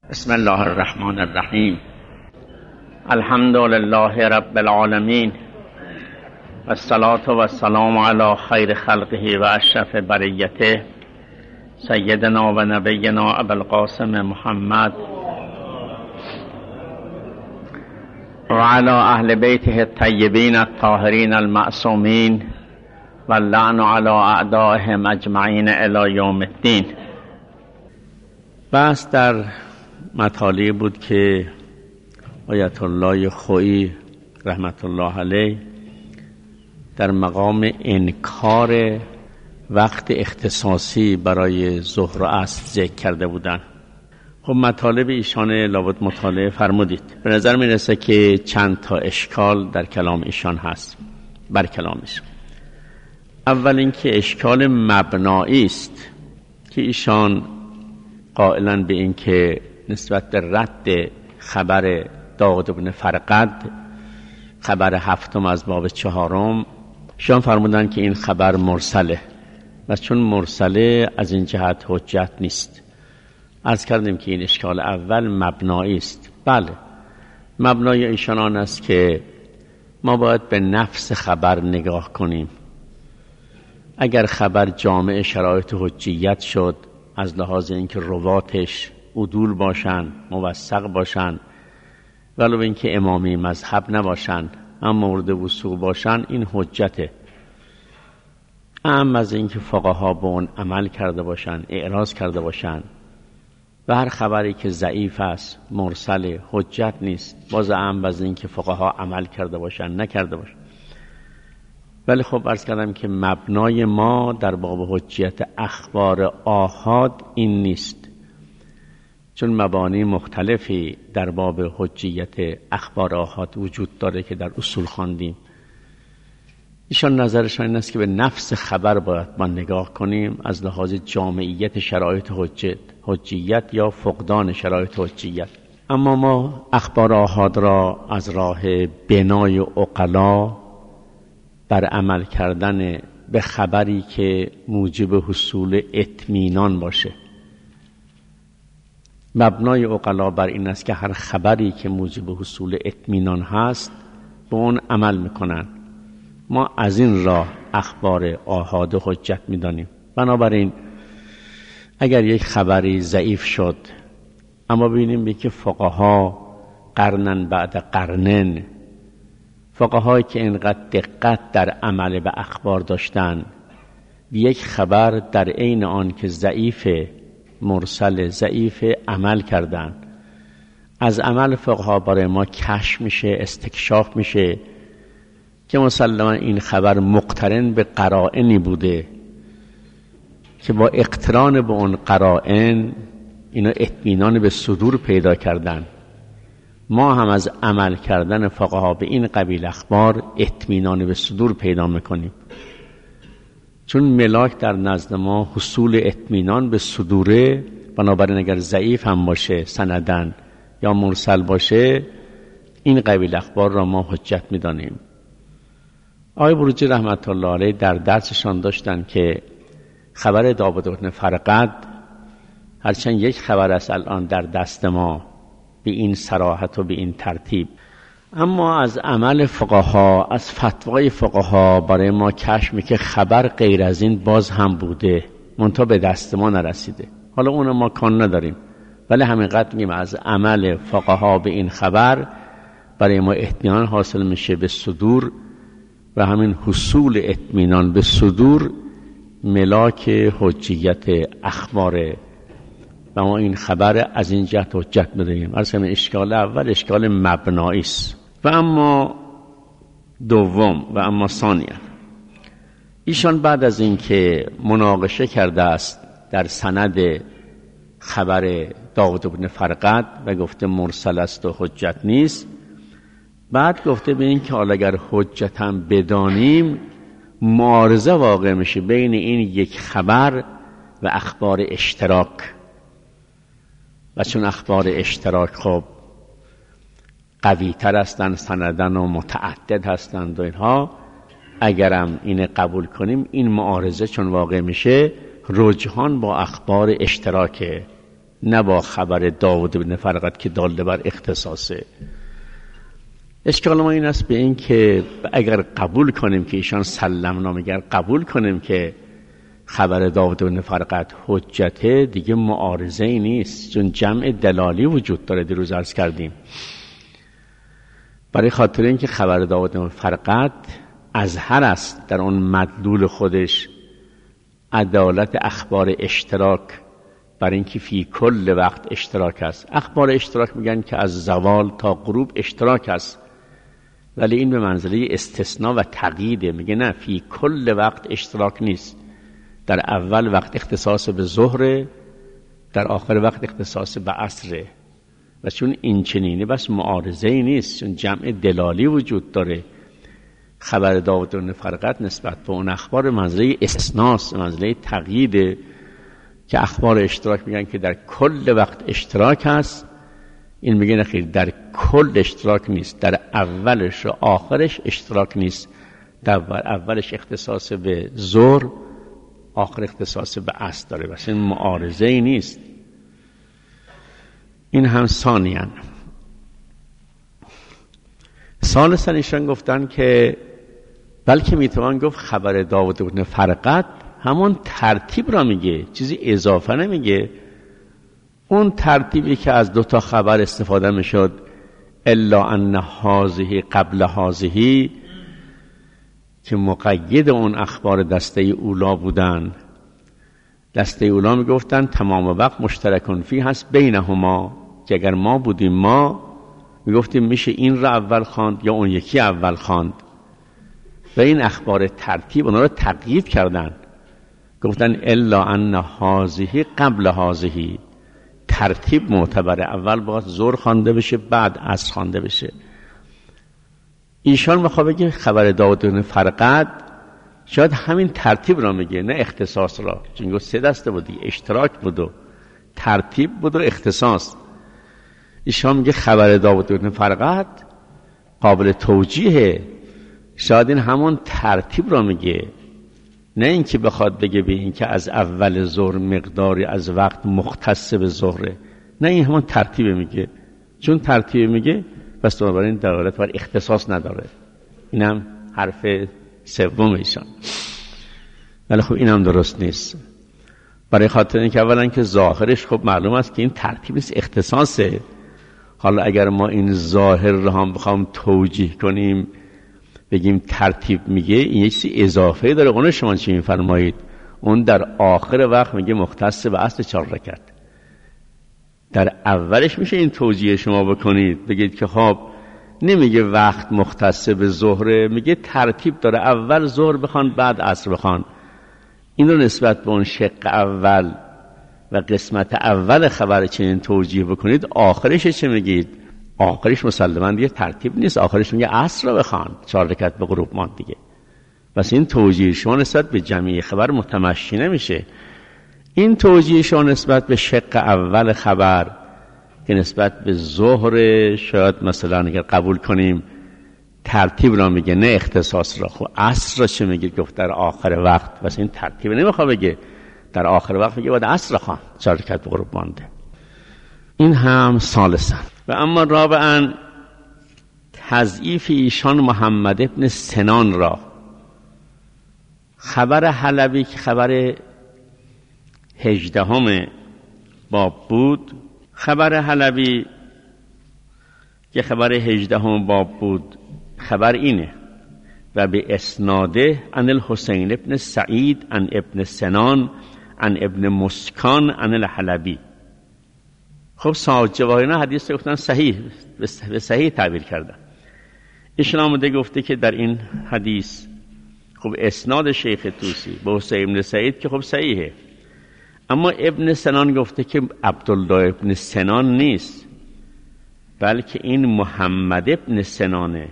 بسم الله الرحمن الرحیم. الحمد لله رب العالمین و الصلاة و السلام علی خیر خلقه و اشرف بریته سیدنا و نبینا ابوالقاسم محمد و علی اهل بیته الطیبین الطاهرین المعصومین و اللعن علی اعدائهم اجمعین الی یوم الدین. بس در مطالعی بود که آیت الله خویی رحمت الله علیه در مقام انکار وقت اختصاصی برای ظهر و عصر ذکر کرده بودند. خب مطالب ایشان لابد مطالعه فرمودید. به نظر میرسه که چند تا اشکال در کلام ایشان هست بر کلامش. اول اینکه اشکال مبنایی است که ایشان قائلن به این که نسبت به رد خبر داود بن فرقد، خبر هفتم از باب چهارم، شان فرمودن که این خبر مرسله و چون مرسله از این جهت حجت نیست. عرض کردیم که این اشکال اول مبنایی است. بله، مبنای ایشان آن است که ما باید به نفس خبر نگاه کنیم. اگر خبر جامع شرایط حجیت شد از لحاظ اینکه رواتش عدول باشن، موثق باشن، ولو اینکه امامی مذهب نباشن اما مورد وثوق باشن، این حجته. اما از اینکه فقها به اون عمل کرده باشن، اعراض کرده باشن و هر خبری که ضعیف است مرسل حجت نیست، باز اما از اینکه فقها عمل کرده باشن نکرده باشن. ولی خب عرض کردم که مبنای ما در باب حجیت اخبار آحاد این نیست، چون مبانی مختلفی در باب حجیت اخبار آحاد وجود داره که در اصول خواندیم. ایشان نظرشان این است که به نفس خبر باید ما نگاه کنیم از لحاظ جامعیت شرایط حجیت یا فقدان شرایط حجیت. اما ما اخبار آحاد را از راه بنای عقلا بر عمل کردن به خبری که موجب حصول اطمینان باشه. مبنای عقلا بر این است که هر خبری که موجب حصول اطمینان هست به اون عمل میکنن. ما از این راه اخبار آحاد حجت میدانیم. بنابراین اگر یک خبری ضعیف شد اما ببینیم به که فقها قرنن بعد قرنن، فقهایی که اینقدر دقت در عمل به اخبار داشتن، یک خبر در عین آن که ضعیف مرسل ضعیف عمل کردن، از عمل فقها برای ما کشف میشه، استکشاف میشه که مسلما این خبر مقترن به قرائنی بوده که با اقتران به اون قرائن اینا اطمینان به صدور پیدا کردن. ما هم از عمل کردن فقها به این قبیل اخبار اطمینان به صدور پیدا میکنیم، چون ملاک در نزد ما حصول اطمینان به صدوره. بنابراین اگر ضعیف هم باشه سندن یا مرسل باشه، این قبیل اخبار را ما حجت میدانیم. آقای بروجی رحمت الله علیه در درسشان داشتن که خبر داود بن فرقد هرچند یک خبر است الان در دست ما به این صراحت و به این ترتیب، اما از عمل فقها، از فتوای فقها برای ما کشف میشه خبر غیر از این باز هم بوده، منتها به دست ما نرسیده. حالا اون ما کان نداریم، ولی همینقدر میگیم از عمل فقها به این خبر برای ما اطمینان حاصل میشه به صدور و همین حصول اطمینان به صدور ملاک حجیت اخباره و ما این خبر از این جهت حجت بدهیم. اصلا اشکال اول اشکال مبنایی است. و اما دوم و اما ثانیا، ایشان بعد از این که مناقشه کرده است در سند خبر داود بن فرقد و گفته مرسل است و حجت نیست، بعد گفته به این که حالا اگر حجت هم بدانیم معارضه واقع میشه بین این یک خبر و اخبار اشتراک، و چون اخبار اشتراک خب قوی تر هستند سندن و متعدد هستند و اینها، اگرم این قبول کنیم این معارضه چون واقع میشه رجحان با اخبار اشتراکه نه با خبر داود بن فرقد که داله بر اختصاصه. اشکال ما این است به این که اگر قبول کنیم که ایشان سلمنا میگن، قبول کنیم که خبر داود بن فرقد حجته، دیگه معارضه ای نیست، چون جمع دلالی وجود داره. دیروز عرض کردیم برای خاطر اینکه خبر داود بن فرقد اظهر است در اون مدلول خودش عدالت اخبار اشتراک، برای اینکه فی کل وقت اشتراک است. اخبار اشتراک میگن که از زوال تا غروب اشتراک است، ولی این به منزله استثناء و تقییده. میگه نه، فی کل وقت اشتراک نیست. در اول وقت اختصاص به ظهر، در آخر وقت اختصاص به عصر. و چون این چنینه بس معارضه ای نیست، چون جمع دلالی وجود داره. خبر داود بن فرقد نسبت به اون اخبار منزله استثناست، منزله تقییده، که اخبار اشتراک میگن که در کل وقت اشتراک هست. این میگه نخیر، در کل اشتراک نیست، در اولش و آخرش اشتراک نیست. در اولش اختصاص به ظهر، آخر اختصاص به عصر داره، بس این معارضه ای نیست. این هم ثانیاً. ثالثاً ایشان گفتن که بلکه میتوان گفت خبر داود بن فرقد همون ترتیب را میگه، چیزی اضافه نمیگه. اون ترتیبی که از 2 خبر استفاده میشد، الا ان هذه قبل هذه، که مقید اون اخبار دسته اولا بودن. دسته اولا میگفتن تمام وقت مشترکون فی هست بینهما، که اگر ما بودیم ما میگفتیم میشه این را اول خواند یا اون یکی اول خواند. و این اخبار ترتیب اونا رو تقیید کردن، گفتن الا ان هذه قبل هذه، ترتیب معتبره، اول باید ظهر خوانده بشه بعد عصر خوانده بشه. ایشان میخواد بگه خبر داود بن فرقد شاید همین ترتیب را میگه، نه اختصاص را، چون 3 دسته بود، اشتراک بود و ترتیب بود و اختصاص. ایشان میگه خبر داود بن فرقد قابل توجیه، شاید این همون ترتیب را میگه، نه اینکه بخواد بگه به این که از اول ظهر مقداری از وقت مختص به ظهره. نه، این همون ترتیب میگه، چون ترتیب میگه پس بنابراین دلالت بر اختصاص نداره. اینم حرف سوم ایشان. ولی خب اینم درست نیست، برای خاطر اینکه اولا که ظاهرش خب معلوم است که این ترتیب نیست، اختصاصه. حالا اگر ما این ظاهر رو هم بخوام توجیه کنیم بگیم ترتیب میگه، این یه چیزی اضافه داره. اون شما چی میفرمایید؟ اون در آخر وقت میگه مختص به عصر 4 رکعت. در اولش میشه این توجیه شما بکنید، بگید که خب نمیگه وقت مختص به ظهره، میگه ترتیب داره، اول ظهر بخوان بعد عصر بخوان. این رو نسبت به اون شق اول و قسمت اول خبر چنین توجیه بکنید، آخرش چه میگید؟ آخرش مسلماً دیگه ترتیب نیست، آخرش میگه عصر رو بخوان، 4 رکعت به غروب ماند دیگه. پس این توجیه شما نسبت به جمعی خبر متمشی نمیشه. این توجیه شما نسبت به شق اول خبر که نسبت به ظهر، شاید مثلا اگر قبول کنیم ترتیب را میگه نه اختصاص را. خب عصر را چه میگه؟ گفت در آخر وقت، پس این ترتیب نمیخواد بگه، در آخر وقت میگه باید عصر خوان، 4 رکعت به غروب مانده. این هم ثالثا. و اما رابعا تضعیف ایشان محمد ابن سنان را. خبر حلبی که خبر 18 باب بود، خبر حلبی که خبر 18 باب بود، خبر اینه: و به اسناده عن الحسین ابن سعید عن ابن سنان عن ابن مسکان عن الحلبی. خب صاحب جواهرنا حدیث رو گفتن صحیح، به صحیح تعبیر کردن. ایشون آمده گفته که در این حدیث خب اسناد شیخ طوسی به حسین ابن سعید که خب صحیحه، اما ابن سنان گفته که عبدالله ابن سنان نیست، بلکه این محمد ابن سنانه.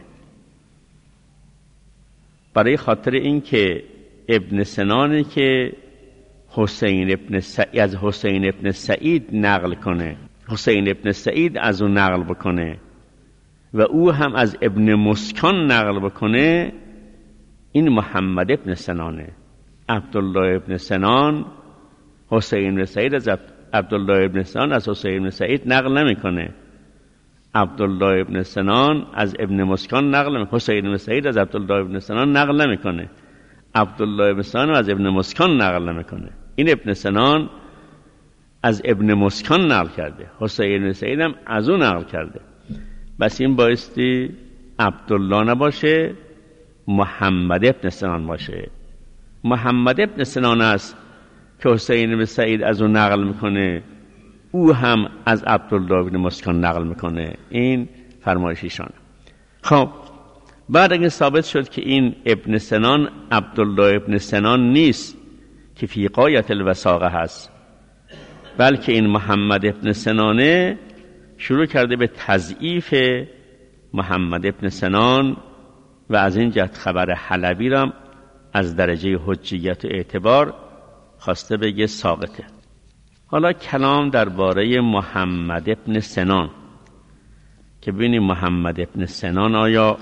برای خاطر این که ابن سنانه که حسین ابن سعید از حسین ابن سعید نقل کنه، حسین ابن سعید از اون نقل بکنه و او هم از ابن مسکان نقل بکنه، این محمد ابن سنانه. عبدالله ابن سنان، حسین ابن سعید عبدالله ابن سنان از حسین ابن سعید نقل نمیکنه، عبدالله ابن سنان از ابن مسکان نقل میکنه، حسین ابن سعید از عبدالله ابن سنان نقل نمیکنه، عبدالله ابن سنان از ابن مسکان نقل نمیکنه. این ابن سنان از ابن مسکان نقل کرده، حسین ابن سعید هم از اون نقل کرده. بس این بایستی عبدالله نباشه، محمد ابن سنان باشه. محمد ابن سنان است که حسین ابن سعید از اون نقل میکنه، او هم از عبدالله ابن مسکان نقل میکنه. این فرمایش ایشان. خب بعد اگه ثابت شد که این ابن سنان عبدالله ابن سنان نیست که فی غایت الوثاقه هست، بلکه این محمد ابن سنانه، شروع کرده به تضعیف محمد ابن سنان و از این جهت خبر حلبی را از درجه حجیت و اعتبار خواسته بگه ساقطه. حالا کلام درباره محمد ابن سنان که ببینیم محمد ابن سنان آیا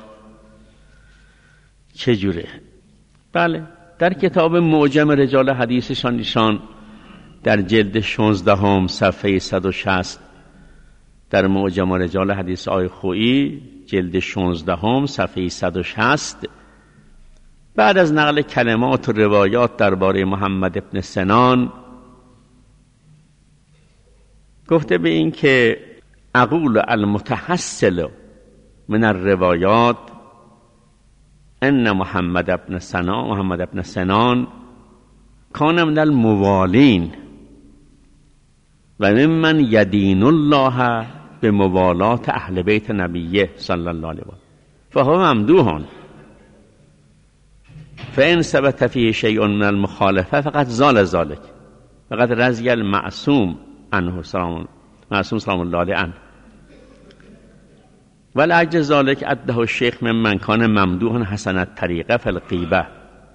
چجوره. بله، در کتاب معجم رجال حدیثشان ایشان در جلد 16 صفحه 160 در معجم رجال حدیث آقای خویی جلد 16 صفحه 160 بعد از نقل کلمات و روایات درباره محمد ابن سنان گفته به این که اقول المتحصل من الروایات ان محمد ابن سنان کان من الموالین و ممن یدین الله به موالات اهل بیت نبیه صلی الله علیه و آله فهو ممدوح، فان ثبت فیه شیء من المخالفه فقط زال ذلك، فقط رضی المعصوم عنه سلام الله علیه ولعجل ذلك عده الشیخ ممن کان ممدوحا حسن الطریقه فی الغیبه.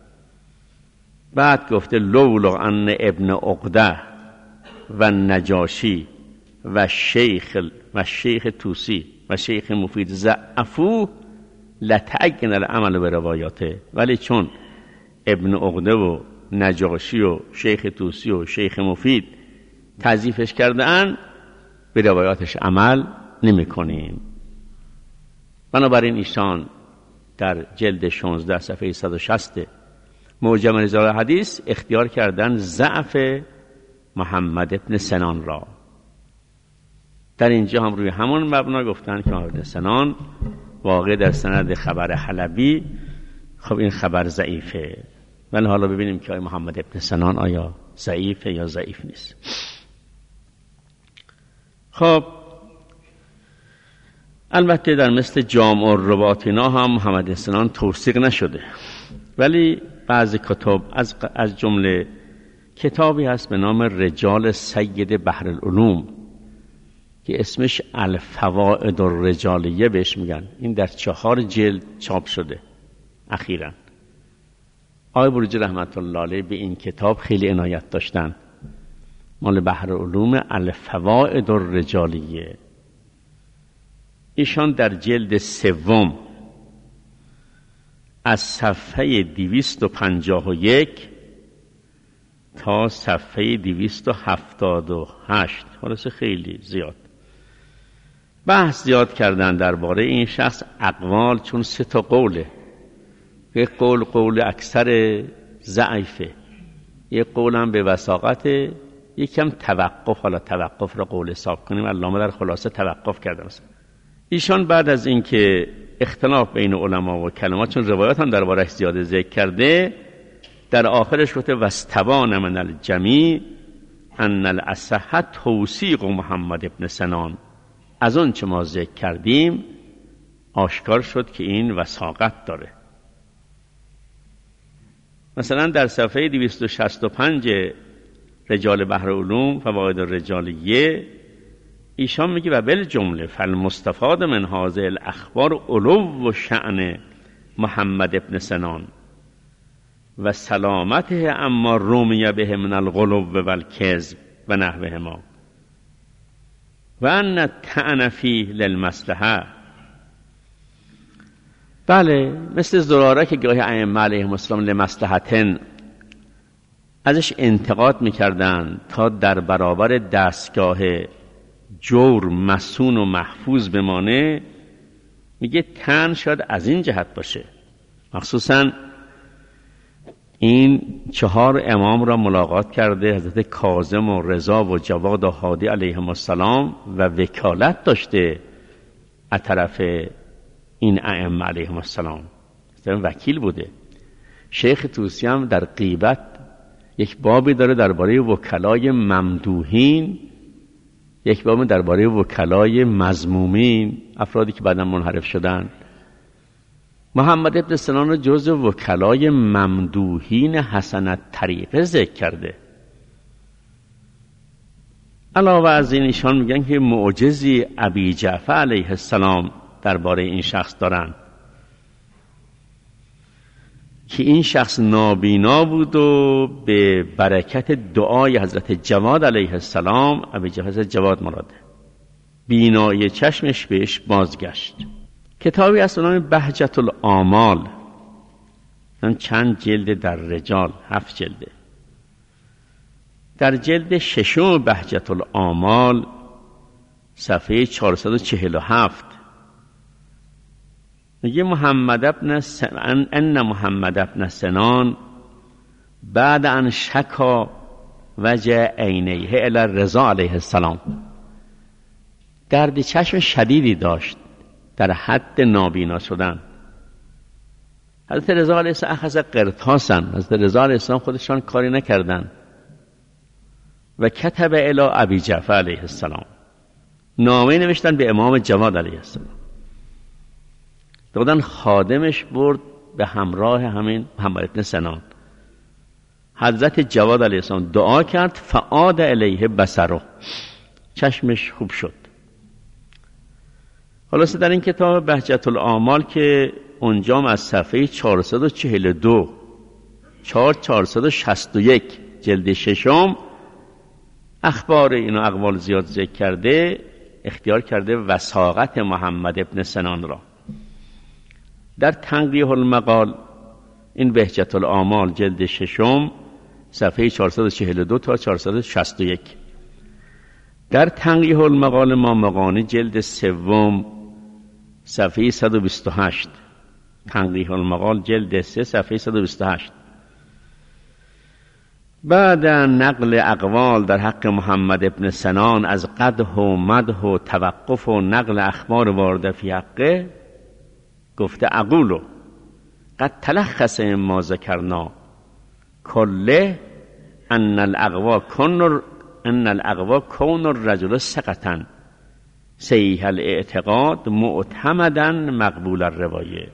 بعد گفته لولا ان ابن عقده و نجاشی و شیخ توسی و شیخ مفید ضعفو لتعین العمل به روایاته، ولی چون ابن عقده و نجاشی و شیخ توسی و شیخ مفید تضعیفش کردن، به روایاتش عمل نمی کنیم. بنابراین ایشان در جلد 16 صفحه 160 معجم رجال حدیث اختیار کردن ضعف محمد ابن سنان را. در اینجا هم روی همون مبنا گفتن که محمد ابن سنان واقع در سند خبر حلبی، خب این خبر ضعیفه. ولی حالا ببینیم که محمد ابن سنان آیا ضعیفه یا ضعیف نیست. خب البته در مثل جامع الروات اینا هم محمد ابن سنان توثیق نشده، ولی بعضی کتاب از جمله کتابی هست به نام رجال سید بحر العلوم که اسمش الفوائد الرجالیه بهش میگن، این در 4 جلد چاپ شده اخیراً. آقای بروجی رحمت الله علیه به این کتاب خیلی عنایت داشتن، مال بحر العلوم الفوائد الرجالیه. ایشان در جلد 3 از صفحه 251 تا صفحه 278 خلاصه خیلی زیاد بحث زیاد کردن درباره این شخص. اقوال چون 3 قوله، یک قول اکثر ضعیفه، یک قولم به وثاقت، یکم توقف. حالا توقف را قول حساب کنیم، علامه در خلاصه توقف کرده مثلا. ایشان بعد از اینکه اختلاف بین علما و کلمات، چون روایات هم دربارش زیاده ذکر کرده، در آخرش گفته واستبان من الجمیع ان الاصح توثیق محمد ابن سنان. از اون چه ما ذکر کردیم آشکار شد که این وثاقت داره. مثلا در صفحه 265 رجال بحر علوم فواید الرجالیه ایشان میگه و بالجمله فالمستفاد من هذه الاخبار علو و شأن محمد ابن سنان و سلامته اما رومی به من الغلو و الکذب و نحوهما و ان الطعن فیه للمصلحه. بله، مثل زراره که گاهی ائمه علیهم السلام لمصلحتن ازش انتقاد میکردن تا در برابر دستگاه جور مسون و محفوظ بمانه. میگه تن شاید از این جهت باشه، مخصوصا این 4 امام را ملاقات کرده، حضرت کاظم و رضا و جواد و هادی علیهم السلام، و وکالت داشته از طرف این ائمه علیهم السلام، وکیل بوده. شیخ طوسی هم در غیبت یک بابی داره درباره وکلای ممدوحین، یک باب درباره وکلای مذمومین، افرادی که بعداً منحرف شدن. محمد ابن سنان رو جز وکلای ممدوحین حسن الطریقه ذکر کرده. علاوه از این ایشان میگن که معجزی ابی جعفر علیه السلام درباره این شخص دارن که این شخص نابینا بود و به برکت دعای حضرت جواد علیه السلام، ابی جعفر حضرت جواد مراده، بینایی چشمش بهش بازگشت. کتابی از نام بهجت الآمال، چند جلد در رجال، 7 جلده. در جلد 6 بهجت الآمال صفحه 447 میگه محمد ابن سنان بعد ان شکا وجه عینیه الی رضا علیه السلام، درد چشم شدیدی داشت در حد نابینا شدن. حضرت رضا علیه السلام اخذ قرطاسن، حضرت رضا علیه السلام خودشان کاری نکردن و کتب الی ابی جعفر علیه السلام، نامه نوشتن به امام جواد علیه السلام، دادن خادمش برد به همراه همین محمد بن سنان. حضرت جواد علیه السلام دعا کرد، فعاد الیه بصره، چشمش خوب شد. خلاصه در این کتاب بهجت الآمال که اونجام از صفحه 442 461 جلد 6 اخبار اینو اقوال زیاد ذکر کرده، اختیار کرده وثاقت محمد ابن سنان را. در تنقیح المقال این بهجت الآمال جلد 6 صفحه 442 تا 461. در تنقیح المقال مامقانی جلد 3 صفحه 128. تنقیح المقال جلد 3 صفحه 128. بعد نقل اقوال در حق محمد ابن سنان از قدح و مدح و توقف و نقل اخبار وارده فی حقه، گفته اقولو قد تلخص ما ذکرنا کله ان الاقوا کون الرجل ثقة صحیح الاعتقاد معتمدا مقبول الروایه.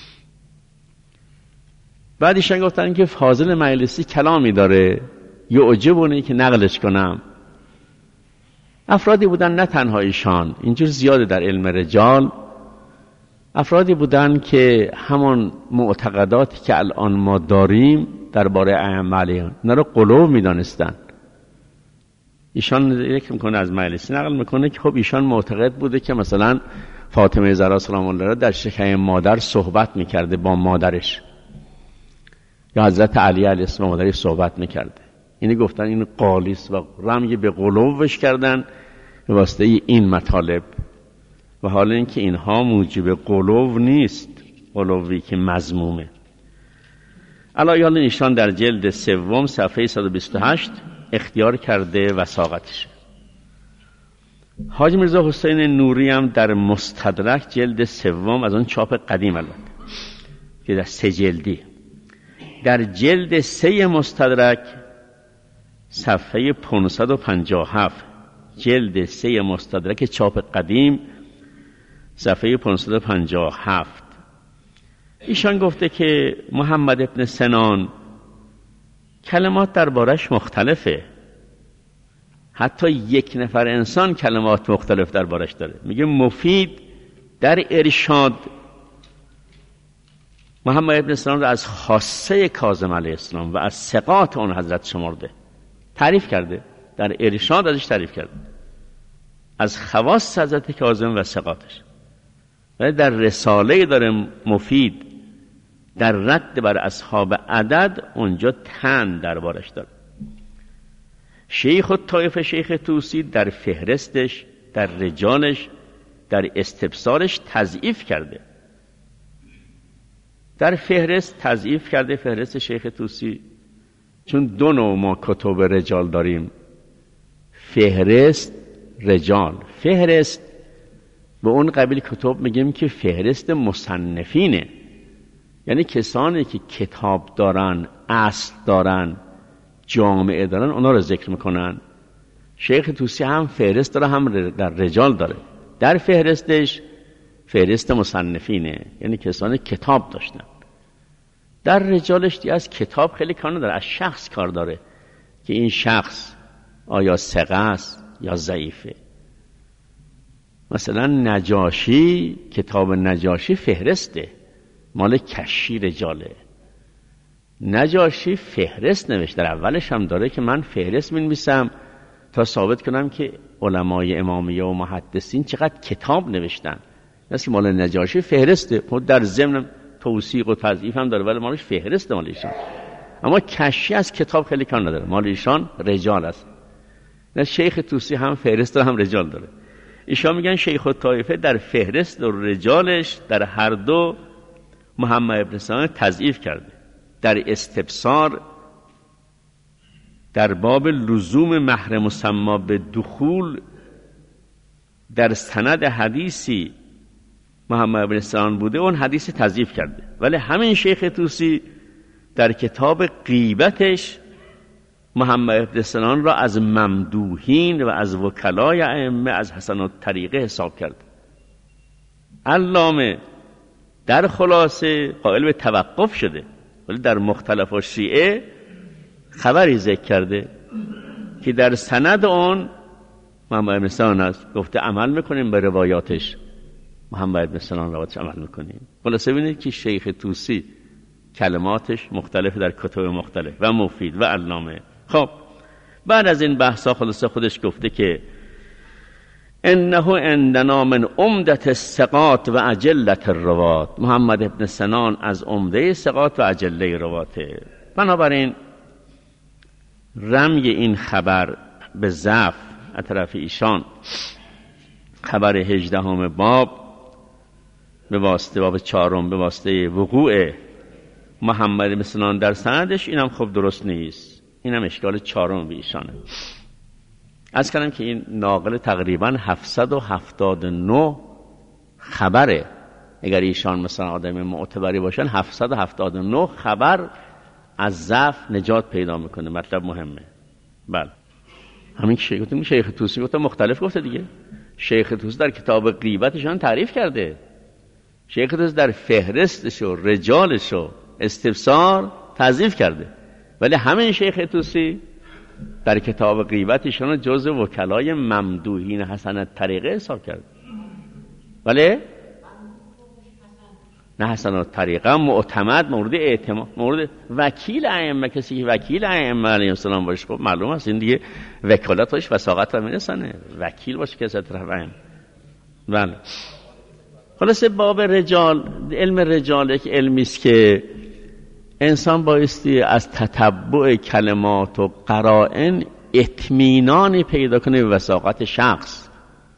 بعدیشان گفتن که فاضل مجلسی کلامی داره یعجبونه که نقلش کنم. افرادی بودن، نه تنها ایشان، اینجور زیاده در علم رجال، افرادی بودن که همون معتقداتی که الان ما داریم درباره ائمه علیهم اینا رو غلو میدانستن. ایشان یک میکنه از مجلسی نقل میکنه که خب ایشان معتقد بوده که مثلا فاطمه زهرا سلام الله در شکم مادر صحبت میکرده با مادرش، یا حضرت علی علیه السلام مادرش صحبت میکرده. اینی گفتن این قالیس و رمی به غلوش کردن به واسطه این مطالب، و حالا اینکه اینها موجب غلو نیست، غلوی که مذمومه. علایه حال ایشان در جلد 3 صفحه 128 اختیار کرده وثاقتش. حاجی میرزا حسین نوری هم در مستدرک جلد 3 از اون چاپ قدیم البته که در 3 جلدی، در جلد 3 مستدرک صفحه 557، جلد 3 مستدرک چاپ قدیم صفحه 557، ایشان گفته که محمد ابن سنان کلمات دربارش مختلفه، حتی یک نفر انسان کلمات مختلف دربارش داره. میگه مفید در ارشاد محمد ابن سنان را از خاصه کاظم علیه السلام و از ثقات اون حضرت شمرده، تعریف کرده، در ارشاد ازش تعریف کرده، از خواص حضرت کاظم و ثقاتش. ولی در رساله داره مفید در رد بر اصحاب عدد اونجا تن دربارش داره. شیخ الطایفه شیخ طوسی در فهرستش، در رجالش، در استبصارش تضعیف کرده. در فهرست تضعیف کرده، فهرست شیخ طوسی، چون دو نوع ما کتب رجال داریم، فهرست، رجال. فهرست به اون قبیل کتب میگیم که فهرست مصنفینه، یعنی کسانی که کتاب دارن، اصل دارن، جامعه دارن، اونا رو ذکر میکنن. شیخ طوسی هم فهرست داره، هم در رجال داره. در فهرستش فهرست مصنفینه، یعنی کسانی کتاب داشتن. در رجالش دیگه از کتاب خیلی کار نداره، از شخص کار داره که این شخص آیا ثقه است یا ضعیفه. مثلا نجاشی، کتاب نجاشی فهرسته، مال کشی رجاله. نجاشی فهرست نوشت، در اولش هم داره که من فهرست می‌نویسم تا ثابت کنم که علمای امامیه و محدثین چقدر کتاب نوشتن. مثل مال نجاشی فهرسته، خود در ضمن توثیق و تضعیف هم داره، ولی مالش فهرسته مال ایشان. اما کشی از کتاب خیلی کار نداره، مال ایشان رجال است. نه شیخ طوسی هم فهرست داره، هم رجال داره. ایشان میگن شیخ الطایفه در فهرست و رجالش در هر دو محمد ابن سنان تضعیف کرده. در استبصار در باب لزوم مهر مسما به دخول در سند حدیثی محمد بن سنان بوده، اون حدیث تضعیف کرده. ولی همین شیخ طوسی در کتاب غیبتش محمد بن سنان را از ممدوحین و از وکلای ائمه، از حسن الطریقه حساب کرد. علامه در خلاصه قائل به توقف شده، ولی در مختلف الشیعه خبری ذکر کرده که در سند اون محمد بن سنان است، گفته عمل میکنیم به روایاتش، محمد بن سنان روایاتش عمل میکنیم. خلاصه ببینید که شیخ طوسی کلماتش مختلف در کتب مختلف و مفید و علامه. خب بعد از این بحثا خلاصه خودش گفته که انه عندنا من عمدة الثقات و اجلة الروات، محمد ابن سنان از عمده ثقات و اجله رواته. بنابراین رمی این خبر به ضعف از طرف ایشان، خبر 18 باب به واسطه باب 4 به واسطه وقوع محمد ابن سنان در سندش، اینم خب درست نیست. اینم اشکال 4 به ایشانه. از کردم که این ناقل تقریبا 779 خبره. اگر ایشان مثلا آدم معتبری باشن 779 خبر از ضعف نجات پیدا میکنه. مطلب مهمه. بله همین که شیخ طوسی گفته مختلف گفته دیگه. شیخ طوسی در کتاب غیبتشان تعریف کرده، شیخ طوسی در فهرستش و رجالش و استبصار تضعیف کرده، ولی همین شیخ طوسی در کتاب غیبتشان جزء وکلای ممدوحین حسن الطریقه حساب کرد. ولی نه حسن الطریقه معتمد، مورد اعتماد، مورد وکیل ائمه، کسی که وکیل ائمه علیهم السلام باشه، خب معلوم است این دیگه وکالتش وثاقت رو میرسونه، وکیل باشه کسی طرف ائمه. بله خلاصه باب رجال، علم رجال یک علمی است که انسان بایستی از تتبع کلمات و قرائن اطمینانی پیدا کنه به وثاقت شخص.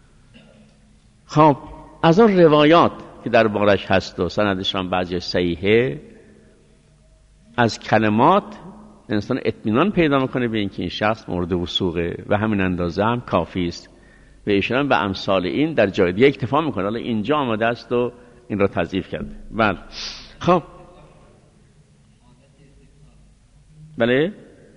خب از اون روایات که در بارش هست و سندشان بعضی صحیحه، از کلمات انسان اطمینان پیدا میکنه به اینکه این شخص مورد وثوقه و همین اندازه هم کافی است. و ایشون به امثال این در جای دیگه اکتفا میکنه. حالا اینجا آمده است و این را تضعیف کرده. بله خب بله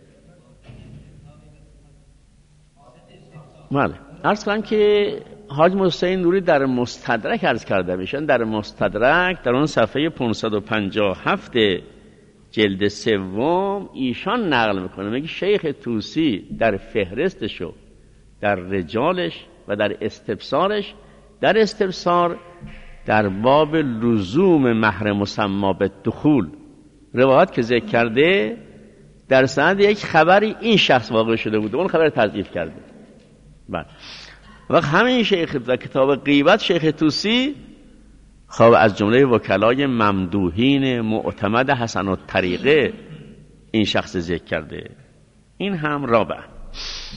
بله عرض کنم که حاج حسین نوری در مستدرک عرض کرده میشن، در مستدرک در اون صفحه 557 جلد 3 ایشان نقل میکنه، میگه شیخ طوسی در فهرستشو، در رجالش و در استبصارش، در استبصار در باب لزوم مهر مسما به دخول روایت که ذکر کرده، در سند یک خبری این شخص واقع شده بود، اون خبر تضعیف کرده. بله وقت همین شیخ در کتاب غیبت شیخ طوسی خب از جمله وکلای ممدوحین معتمد حسن الطریقه این شخص ذکر کرده. این هم رابع.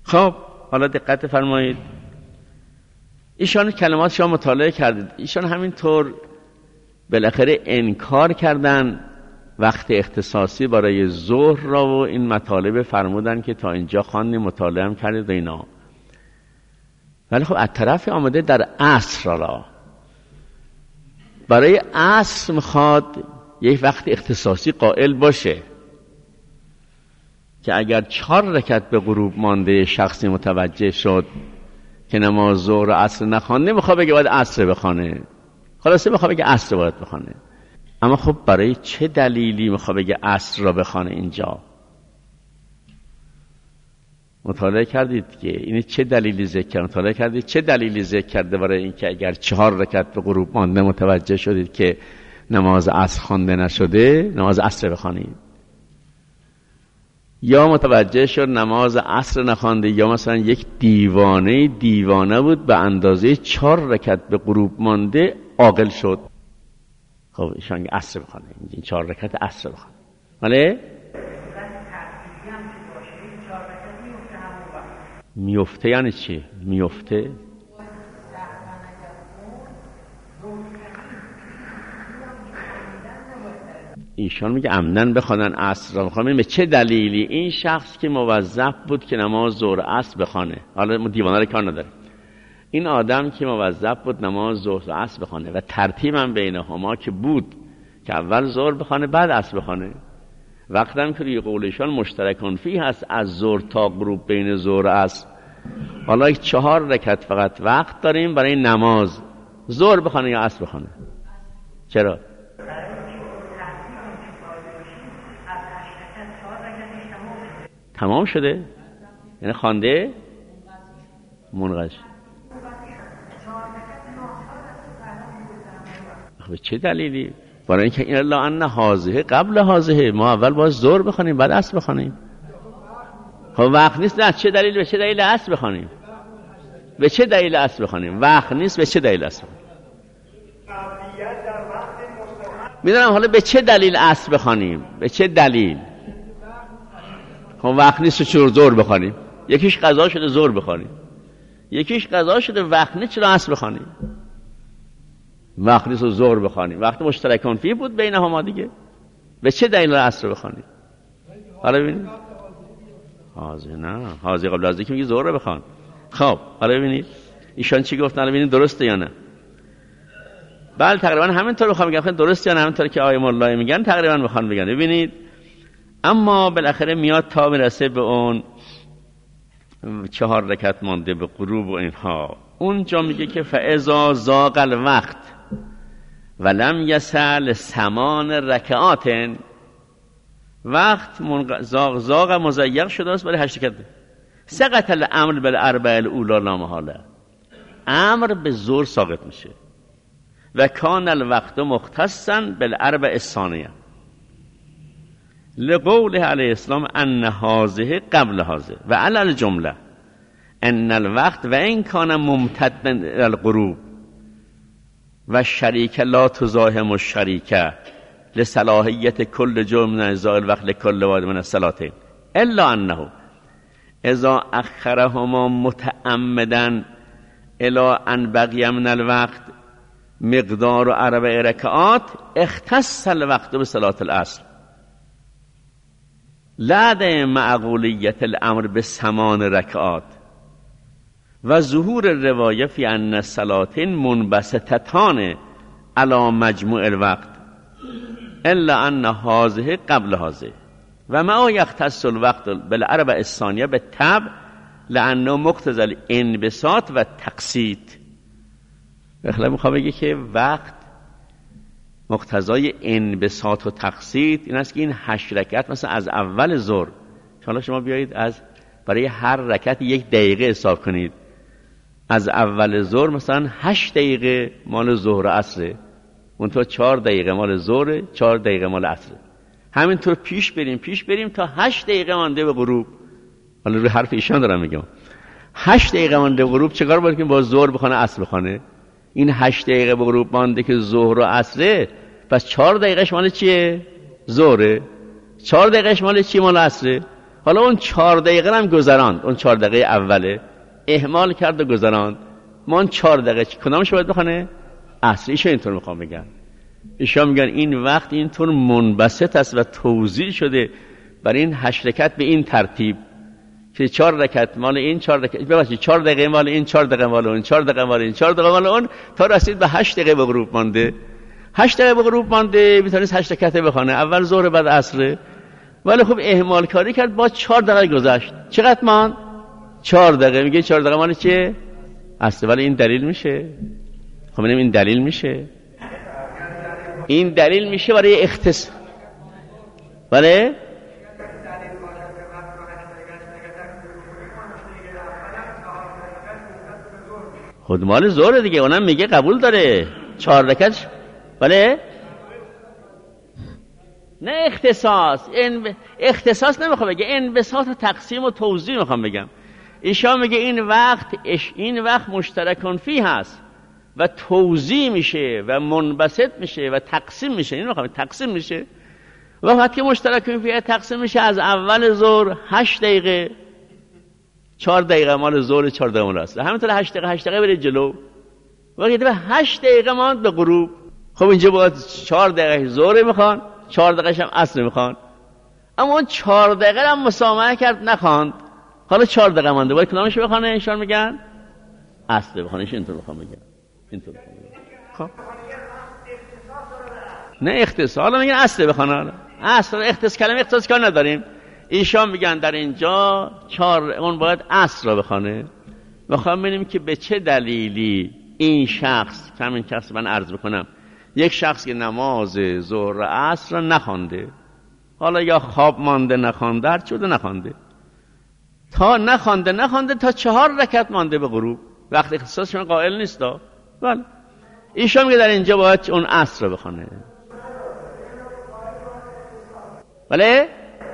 خب حالا دقت فرمایید، ایشان کلمات شما مطالعه کردید، ایشان همینطور بالاخره انکار کردن وقت اختصاصی برای ظهر را و این مطالب فرمودن که تا اینجا خواندیم مطالعه هم کردید و اینا، ولی خب از طرف آمده در عصر را برای عصر میخواد یک وقت اختصاصی قائل باشه که اگر 4 رکعت به غروب مانده شخصی متوجه شد که نماز ظهر و عصر نخوانده، میخواد بگه باید عصر بخونه، خلاصه میخواد بگه عصر باید بخونه. اما خب برای چه دلیلی میخواد بگه عصر را بخونه؟ اینجا مطالعه کردید که این چه دلیلی ذکر کرد؟ مطالعه کردید چه دلیلی ذکر کرده برای اینکه اگر 4 رکعت به غروب مانده متوجه شدید که نماز عصر خوانده نشده، نماز عصر بخوانید؟ یا متوجه شد نماز عصر نخوانده، یا مثلا یک دیوانه بود به اندازه 4 رکعت به غروب مانده عاقل شد، خب ایشان عصر بخوانه، این 4 رکعت عصر بخوانه. ولی میفته یعنی چی؟ میفته ایشان میگه عمدن بخوانن عصر را بخوانن. به چه دلیلی؟ این شخص که موظف بود که نماز ظهر عصر بخوانه، حالا دیوانه رو کار نداره، این آدم که موظف بود نماز ظهر عصر بخوانه و ترتیب هم بینهما که بود که اول ظهر بخوانه بعد عصر بخوانه، وقتی هم که روی قولشان مشترکان فی هست از ظهر تا غروب بین ظهر و عصر، حالا 4 رکعت فقط وقت داریم برای نماز، ظهر بخوانه یا عصر بخوانه؟ چرا؟ تمام شده، یعنی خوانده منقش. به چه دلیلی؟ برای اینکه این الله ان هازه قبل هازه، ما اول باید ظهر بخوانیم بعد عصر بخوانیم. خب وقت نیست. نه چه دلیل؟ به چه دلیل عصر بخوانیم؟ به چه دلیل عصر بخوانیم؟ وقت نیست. به چه دلیل عصر بخوانیم؟ میدونم حالا به چه دلیل عصر بخوانیم؟ به چه دلیل؟ خب وقت نیست چرا ظهر بخوانیم؟ یکیش قضا شده ظهر بخوانیم، یکیش قضا شده وقت نیست چرا عصر بخوانیم؟ وقت نیست ظهر بخوانیم، وقت مشترکان فی بود بینهما دیگه، به چه دلیل عصر بخوانیم؟ حالا ببینید حاضر نه حاضر قبل از اینکه میگه ظهر رو بخوان. خب حالا ببینید ایشان چی گفتن، حالا ببینید درسته یا نه. بله تقریبا همینطور بخوام بگم درسته یا نه، همینطور که آیه مولای میگن تقریبا بخوان بگن. ببینید اما بالاخره میاد تا میرسه به اون 4 رکعت مانده به غروب و اینها، اونجا میگه که فاذا ضاق الوقت ولم یصل ثمان رکعات، وقت زاغ مضیق شده است برای 8 رکعت. سقط الامر بالاربع الاولی لا محاله، امر به ظهر ساقط میشه. و کان الوقت مختصا بالاربع الثانیه لقوله علیه السلام ان هذه قبل هذه و علی الجمله ان الوقت و این کان ممتدا الى الغروب و شریک لا تزاحم الشریکه لصلاحیت کل جمع من اجزاء الوقت لکل واحد من الصلاتین الا انه اذا اخرهما متعمدا الى ان بقی من الوقت مقدار 4 رکعات اختص الوقت بصلاة العصر لعدم معقولیت الامر به 8 رکعات و ظهور الروایه فی ان الصلاتین منبسطتان علی مجموع الوقت الا ان هذه قبل هذه و ما یختص الوقت بالاربع الثانیه بالتبع لانه مقتضی الانبساط و تقسیط. بخلاف میخوام بگه که وقت مقتضای انبساط و تقسیط این است که این 8 رکعت مثلا از اول ظهر، حالا شما بیایید از برای هر رکعت 1 دقیقه حساب کنید، از اول ظهر مثلا 8 دقیقه مال ظهر و عصره، اون تا 4 دقیقه مال ظهر، 4 دقیقه مال عصره، همینطور پیش بریم تا 8 دقیقه مانده به غروب. حالا روی حرف ایشان دارم میگم 8 دقیقه مانده به غروب چیکار باید کنیم؟ با ظهر بخونه عصر بخونه؟ این 8 دقیقه به غروب مانده که ظهر و عصره، پس 4 دقیقهش مال چیه؟ ظهره. 4 دقیقهش مال چیه؟ مال عصره. حالا اون 4 دقیقه هم گذراند، اون 4 دقیقه اوله اهمال کرد و گذراند، ما اون 4 دقیقه کدامش باید بخونه؟ عصر. ایشون اینطور میخوام بگن، ایشون میگن این وقت اینطور منبسط است و توزیع شده برای این 8 رکعت به این ترتیب که 4 رکعت مال این، 4 رکعت ببخشید 4 دقیقه مال این، 4 دقیقه مال اون، 4 دقیقه مال این، 4 دقیقه مال اون، تا رسید به 8 دقیقه به غروب مانده. 8 دقیقه به غروب مانده میتونست 8 رکعت بخونه، اول ظهر بعد عصر، ولی خب اهمال کاری کرد، با 4 دقیقه گذشت. چقدر ماند؟ 4 دقیقه. میگه 4 دقیقه مال چیه؟ عصر. ولی این دلیل میشه؟ خب ببینیم این دلیل میشه، این دلیل میشه برای اختصاص، ولی خود مال ظهر دیگه، اونم میگه قبول داره 4 رکعت، ولی نه اختصاص. اختصاص نمیخوام بگه، انبساط و تقسیم و توزیع میخوام بگم. ایشان میگه این وقت مشترکون فی هست و توزیع میشه و منبسط میشه و تقسیم میشه. این میخوام تقسیم میشه، وقتی که مشترکون فی تقسیم میشه از اول ظهر 8 دقیقه، 4 دقیقه مال ظهر، 4 دقیقه مال عصر، همینطور 8 دقیقه برید جلو، وقتی به 8 دقیقه ماند به غروب. خب اینجا باید 4 دقیقه ظهر میخوان، 4 دقیقه هم عصر میخوان، اما اون 4 دقیقه هم مسامحه کرد نخواند، حالا 4 دقیقه مانده، باید کدامش بخونه؟ ایشان میگن عصر بخونه. اینطور میخوام بگم، اینطور میخوام بگم. خب نه اختصاص، حالا میگن عصر بخونه، عصر اختصاص، کلمه اختصاص کار نداریم. ایشان میگن در اینجا 4 اون باید عصر را بخونه. میخوام ببینیم که به چه دلیلی این شخص، همین شخص من عرض بکنم، یک شخص که نماز ظهر و عصر را نخوانده، حالا یا خواب مانده نخوانده، هر چوده نخوانده، تا نخوانده تا 4 رکعت مانده به غروب، وقت اختصاصشون قائل نیست. بله ایشان میگه در اینجا باید اون عصر را بخونه. بله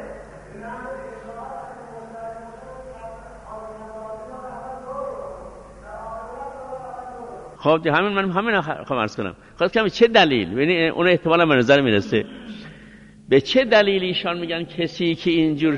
خب همین خب عرض کنم. خب چه دلیل؟ یعنی اون احتمالاً به نظر میرسه به چه دلیل ایشان میگن کسی که اینجور،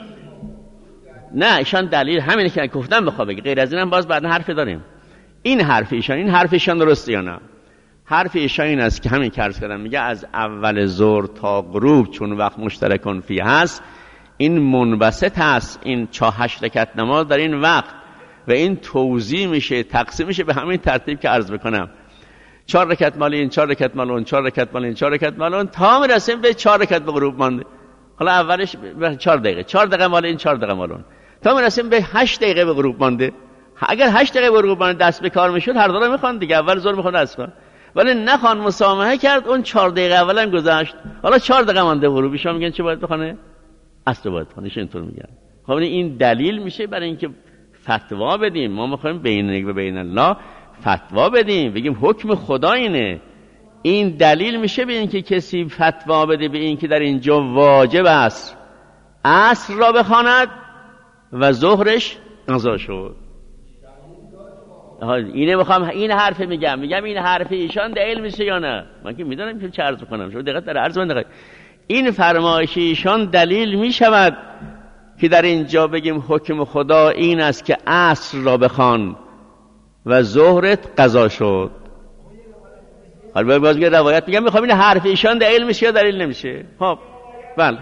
نه ایشان دلیل همینه که گفتم بخوام بگی، غیر از اینم باز بعدا حرف داریم. این حرف ایشان درسته یا نه؟ حرف ایشان این است که همین که عرض کردم، میگه از اول ظهر تا غروب چون وقت مشترکون فی هست، این منبسط هست، این 8 رکعت نماز در این وقت، و این توزیع میشه، تقسیم میشه به همین ترتیب که عرض بکنم، 4 رکعت مال این، 4 رکعت مال اون، 4 رکعت مال این، 4 رکعت مال اون، تا میرسیم به 4 رکعت به غروب مانده. حالا اولش 4 دقیقه، 4 دقیقه مال این، 4 دقیقه مال اون، تا میرسیم به 8 دقیقه به غروب مانده. اگر 8 دقیقه به غروب مانده دست به کار میشد، هر دو رو میخوان دیگه، اول ظهر میخوان عصر، ولی نخوان، مسامحه کرد، اون 4 دقیقه اول هم گذشت، حالا 4 دقیقه مانده غروب. ایشون میگن چه باید بخونه؟ عصر باید بخونه. اینطور میگن. خب این دلیل میشه برای اینکه فتوا بدیم. ما میخوایم بین و بین الله فتوا بدیم، بگیم حکم خدا اینه. این دلیل میشه به اینکه کسی فتوا بده به اینکه در اینجا واجب است عصر را بخواند و ظهرش قضا شد. اینه میخوام، این حرف میگم این حرف ایشان دلیل میشه یا نه؟ من که میدونم که چه عرض کنم، شما دقت در عرض من دقت. این فرمایش ایشان دلیل میشود که در اینجا بگیم حکم خدا این است که عصر را بخوان و ظهرت قضا شد. حالا باز میگه روایت، میخوام این حرف ایشان دلیل میشه یا دلیل نمیشه؟ خب بله،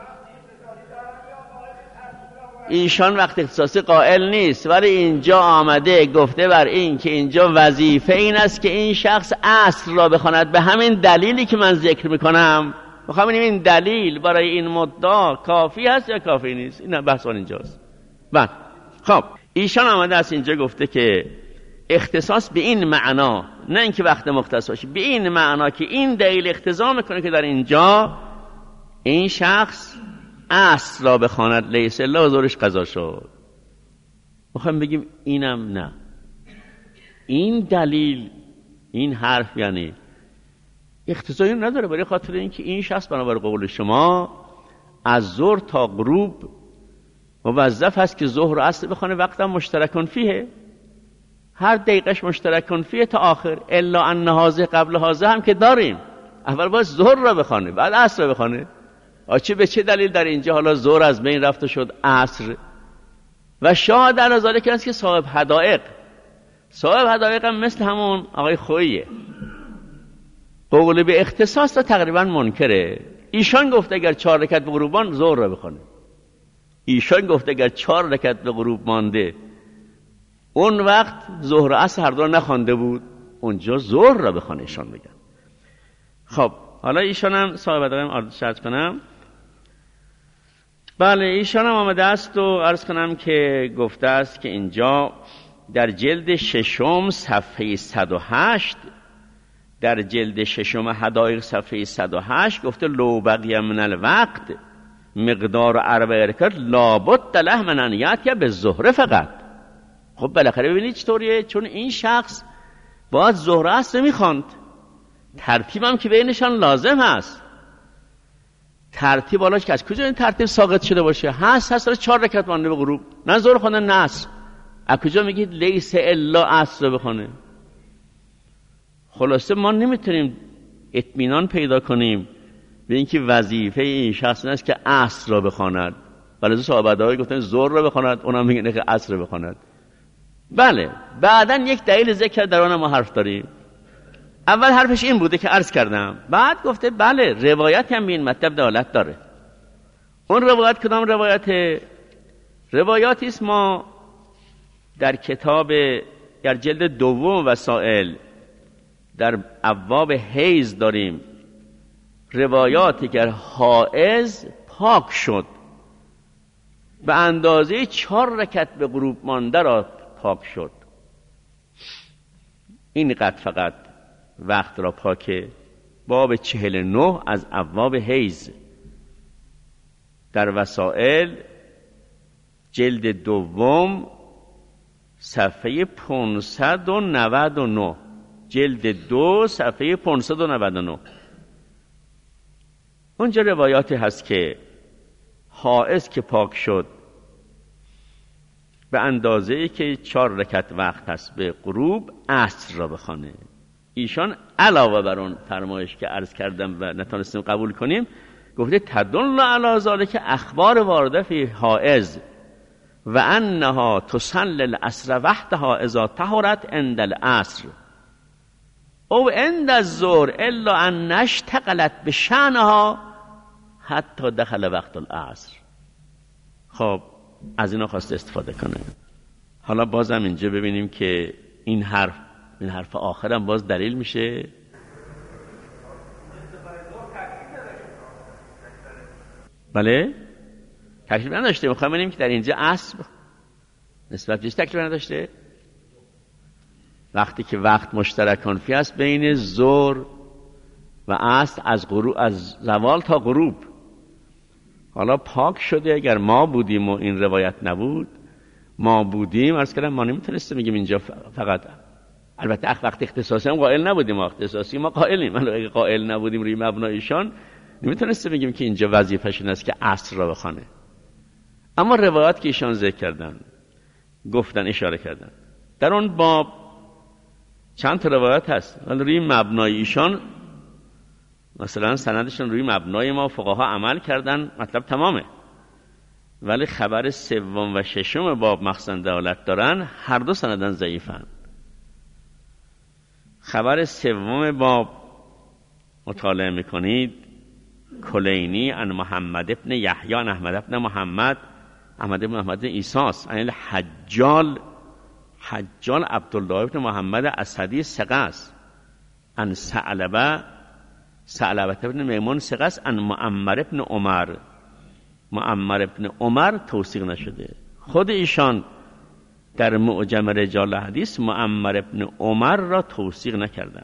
ایشان وقت اختصاصی قائل نیست، ولی اینجا آمده گفته بر این که اینجا وظیفه این است که این شخص عصر را بخواند به همین دلیلی که من ذکر میکنم. میخوام این دلیل برای این مدعا کافی هست یا کافی نیست؟ این بحث اینجاست. بله خب ایشان آمده است اینجا گفته که اختصاص به این معنا، نه اینکه وقت مختص باشه، به این معنا که این دلیل اقتضا میکنه که در اینجا این شخص عصر را بخواند لیس الا و ظهرش قضا شد. میخوام بگیم اینم نه، این دلیل، این حرف یعنی اقتضایی نداره، برای خاطر اینکه این شخص بنابر قول شما از ظهر تا غروب موظف هست که ظهر و عصر بخونه، وقتا مشترکون فیه، هر دقیقش مشترکون فیه تا آخر، الا ان هذه قبل هذه هم که داریم، اول باید ظهر را بخونه بعد عصر را بخونه. آچه به چه دلیل در اینجا حالا ظهر از بین رفت و شد عصر؟ و شاهد علی ذالک است که صاحب حدائق هم مثل همون آقای خوییه، قول به اختصاص را تقریبا منکره. ایشان گفته اگر 4 رکعت به غروبان ظهر را بخونه، ایشان گفته اگر 4 رکعت به غروب مانده اون وقت ظهر و عصر هر دو نخوانده بود، اونجا ظهر را بخونه ایشان میگن. خب حالا ایشان هم صاحب حدائق عرض شرط کنم. بله ایشان هم آمده است و عرض کنم که گفته است که اینجا در جلد 6 صفحه 108، در جلد 6 حدائق صفحه 108 گفته لو بقی من الوقت مقدار 4 رکعات لابد له من ان یأتی بالظهر فقط. خب بالاخره ببینید چطوریه، چون این شخص باید ظهر عصر میخواند، ترتیب هم که بینشان لازم هست. ترتیب حالا که از کجا این ترتیب ساقط شده باشه؟ هست 4 رکعت مانده به غروب، نه ظهر خواندن نه عصر. از کجا میگید لیس الا عصر بخونه؟ خلاصه ما نمیتونیم اطمینان پیدا کنیم به اینکه وظیفه این شخص است که عصر را بخواند، ولی صاحب حدائق گفتن ظهر را بخواند، اونم میگن که عصر بخواند. بله بعداً یک دلیل ذکر در اون ما حرف داریم. اول حرفش این بوده که عرض کردم، بعد گفته بله روایت هم به این مطلب دلالت داره. اون روایت کدام روایت؟ روایاتی است ما در کتاب در جلد 2 وسائل در ابواب حیض داریم. روایاتی که حائض پاک شد به اندازه 4 رکعت به غروب مانده را پاک شد، این قد فقط وقت را پاکه. باب 49 از ابواب حیض در وسائل جلد 2 صفحه 599، جلد 2 صفحه 599 اونجا روایاتی هست که حائض که پاک شد به اندازه‌ای که 4 رکعت وقت هست به غروب عصر را بخوانه. ایشان علاوه بر اون فرمایش که عرض کردم و نتونستیم قبول کنیم گفته تدل علی ذلک اخبار وارده فی حائض و انها تصلی العصر وحدها اذا طهرت عند العصر او عند الظهر الا ان اشتغلت بشأنها حتی دخل وقت العصر. خب از اینا خواسته استفاده کنه. حالا بازم اینجا ببینیم که این حرف آخرم باز دلیل میشه. بله تکلیف نداشته. میخوایم ببینیم که در اینجا عصر نسبت بهش تکلیف نداشته. وقتی که وقت مشترکان فی است بین ظهر و عصر از زوال تا غروب. حالا پاک شده، اگر ما بودیم و این روایت نبود، ما بودیم عرض کردم ما نمیتونستیم بگیم اینجا فقط، البته وقت اختصاصی هم قائل نبودیم، اختصاصی ما قائلیم، اگه قائل نبودیم روی مبنایشان نمیتونستیم بگیم که اینجا وظیفه‌ش این است که عصر را بخونه. اما روایات که ایشان ذکر کردن گفتن اشاره کردن در اون باب چند تا روایت هست، ولی روی مبنای ایشان مثلا سندشون روی مبنای ما فقها عمل کردن، مطلب تمامه. ولی خبر 3 و 6 باب مخصوصا دلالت دارن، هر دو سندن ضعیفن. خبر 3 باب مطالعه میکنید کلینی عن محمد ابن یحیی عن احمد ابن محمد ایساس عن حجال عبدالله ابن محمد اسدی ثقه است عن ثعلبه ابن میمون ثقه است عن معمر ابن عمر توثیق نشده. خود ایشان در معجم رجال حدیث معمر ابن عمر را توثیق نکردند.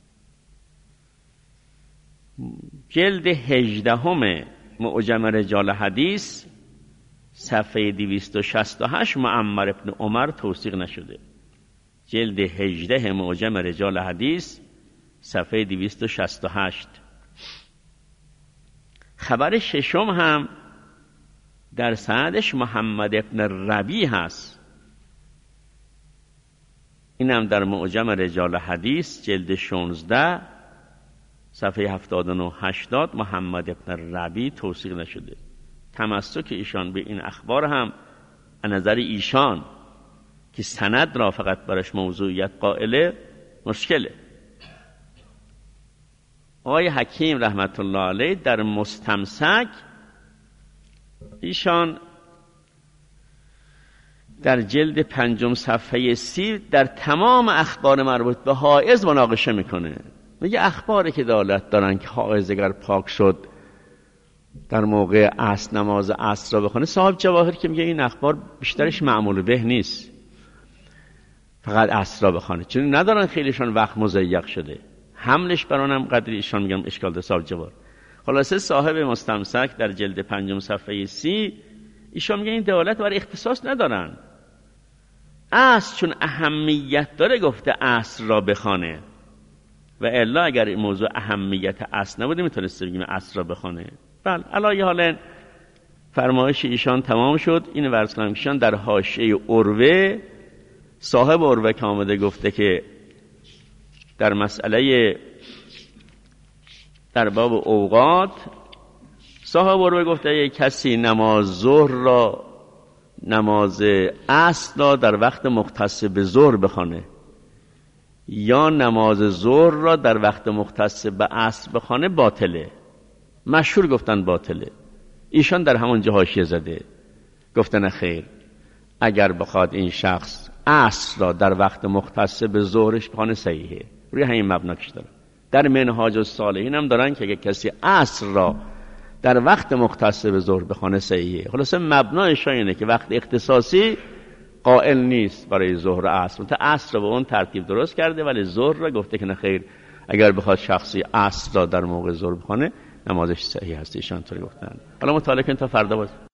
جلد 18 معجم رجال حدیث صفحه 268 معمر ابن عمر توثیق نشده. جلد 18 معجم رجال حدیث صفحه 268. خبر 6 هم در سندش محمد ابن ربیع هست، این هم در معجم رجال حدیث جلد 16 صفحه 79-80 محمد ابن ربیع توثیق نشده. تمسک ایشان به این اخبار هم از نظر ایشان که سند را فقط برش موضوعیت قائله مشکله. آقای حکیم رحمت الله علیه در مستمسک ایشان در جلد 5 صفحه 30 در تمام اخبار مربوط به حائض مناقشه میکنه. میگه اخباری که دلالت دارن که حائض اگر پاک شد در موقع عصر نماز عصر را بخونه، صاحب جواهر که میگه این اخبار بیشترش معمول به نیست، فقط عصر را بخونه، چون ندارن خیلیشان وقت مضیق شده، حملش برانم قدری ایشان میگم اشکال ده. صاحب جواهر خلاصه صاحب مستمسک در جلد 5 صفحه 30 ایشان میگه این دلالت برای اختصاص ندارن. عصر چون اهمیت داره گفته عصر را بخونه، و الا اگر این موضوع اهمیت عصر نبوده میتونسته بگیم عصر را بخونه. بله علای حال فرمایش ایشان تمام شد. این ورسلام ایشان در حاشیه عروه، صاحب عروه که آمده گفته که در مسئله در باب اوقات، صاحب عروه گفته یک کسی نماز ظهر را نماز عصر را در وقت مختص به ظهر بخونه یا نماز ظهر را در وقت مختص به عصر بخونه باطله. مشهور گفتن باطله. ایشان در همون جا حاشیه زده گفتن خیر، اگر بخواد این شخص عصر را در وقت مختص به ظهرش بخونه صحیحه. روی همین مبنا کش دارن. در منهاج الصالحین هم دارن که اگر کسی عصر را در وقت مختص به ظهر بخونه صحیحه. خلاصه مبنایشان اینه که وقت اختصاصی قائل نیست برای ظهر و عصر، تا عصر را به اون ترتیب درست کرده، ولی ظهر را گفته که نه خیر، اگر بخواد شخصی عصر را در موقع ظهر بخونه نمازش صحیح هست. ایشان طوری گفتن. حالا مطالعه کن تا فردا باز.